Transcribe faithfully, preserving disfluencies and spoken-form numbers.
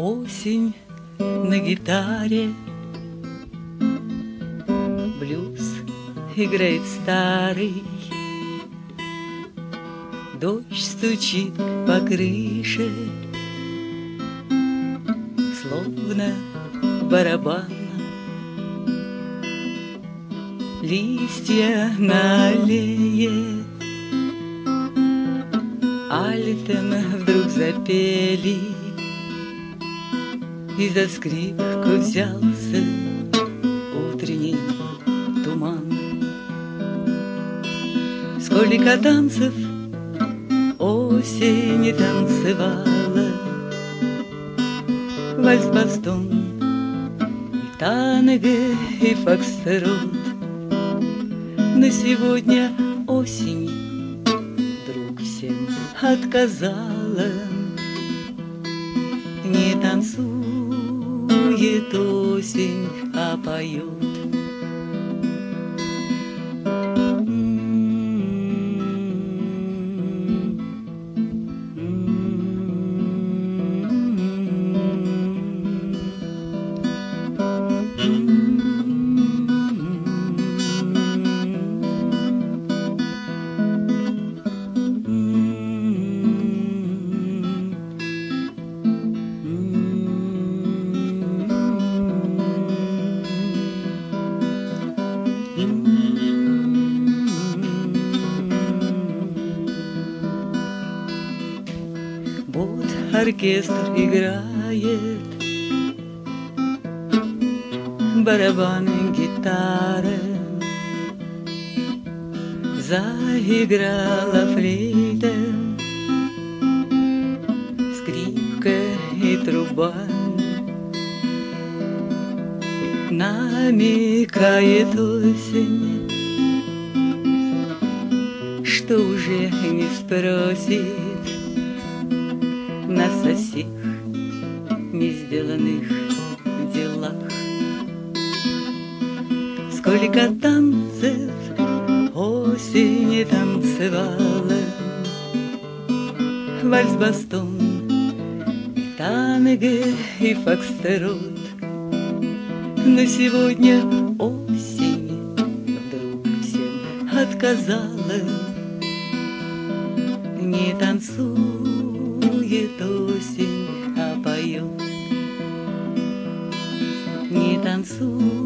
Осень на гитаре, блюз играет старый, дождь стучит по крыше, словно барабан. Листья на аллее альтом вдруг запели, и за скрипку взялся утренний туман. Сколько танцев осень танцевала, вальс-бастон, и танго, и фокстрот. Но сегодня осень вдруг всем отказала, не танцует осень, а поет. Вот оркестр играет, барабаны, гитара, заиграла флейта, скрипка и труба. Намекает осень, что уже не спросит нас о сих не сделанных делах. Сколько танцев осень танцевала, вальс-бастон, и танго, и фокстрот. Но сегодня осень вдруг всем отказала, не танцует осень, а поет. Не танцует